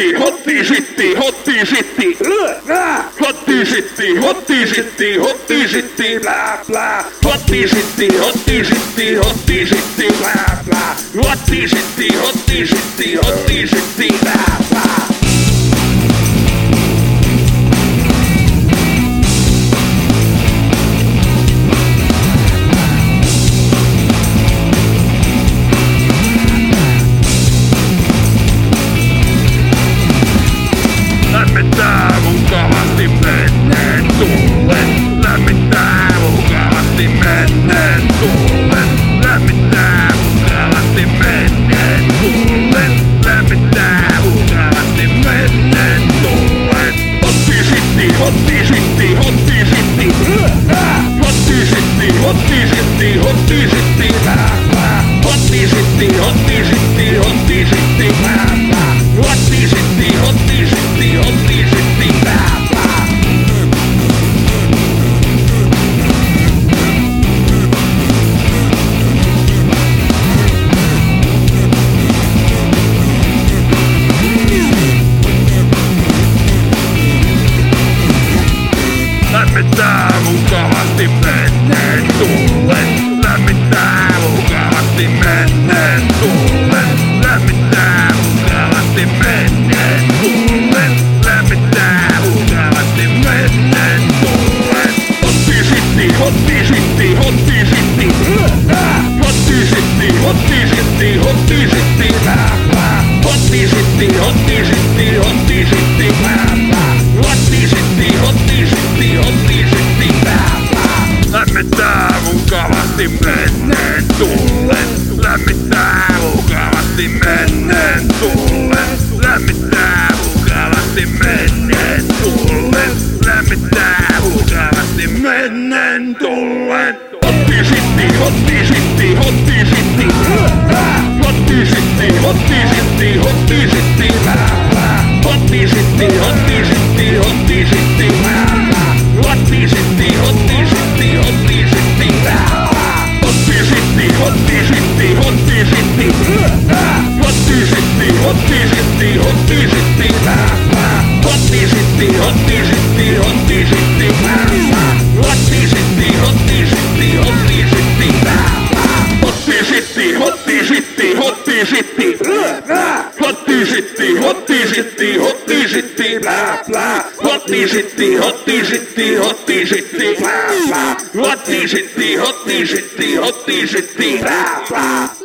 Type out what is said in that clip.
sitti, hotti sitti, hotti sitti, hotti sitti, hotti sitti, hotti sitti, bla bla, hotti sitti, hotti sitti, hotti sitti, bla bla, hotti sitti, hotti sitti, hotti sitti, bla bla. Lämmittää mukavasti menneen tuulen. Lämmittää mukavasti menneen tuulen. Lämmittää mukavasti menneen tuulen. Lämmittää mukavasti menneen tuulen. Hotti sitti, hotti sitti, hotti sitti. Hotti sitti, hotti sitti, hotti sitti. Hotti sitti, hotti sitti, hotti sitti. Hotti sitti, hotti sitti, hotti sitti, bla bla. Lämmittää mukavasti menneen tuulen. Lämmittää mukavasti menneen tuulen. Lämmittää mukavasti menneen tuulen. Lämmittää mukavasti menneen tuulen. Hotti sitti, hotti sitti, hotti sitti. Hotti sitti, hotti sitti, hotti sitti, bla bla. Hotti sitti, hotti sitti, hotti sitti, bla bla. Hotti sitti, hotti sitti, hotti sitti, bla bla. Lämmittää mukavasti menneen tuulen. Lämmittää mukavasti menneen tuulen. Lämmittää mukavasti menneen tuulen. Lämmittää mukavasti menneen tuulen. Hotti sitti, hotti sitti, hotti sitti. Hotti sitti, hotti sitti, hotti sitti, bla bla. Hotti sitti, hotti sitti, hotti sitti, bla bla. Hotti sitti, hotti sitti, hotti sitti, bla bla. Hotti sitti, hotti sitti, hotti sitti. Hotti sitti, hotti sitti, hotti sitti, bla bla. Hotti sitti, hotti sitti, hotti sitti, bla bla. Hotti sitti, hotti sitti, hotti sitti, bla bla. Hotti sitti, hotti sitti, hotti sitti. Hotti sitti, hotti sitti, hotti sitti, bla bla. Hotti sitti, hotti sitti, hotti sitti, bla bla. Hotti sitti, hotti sitti, hotti sitti, bla bla.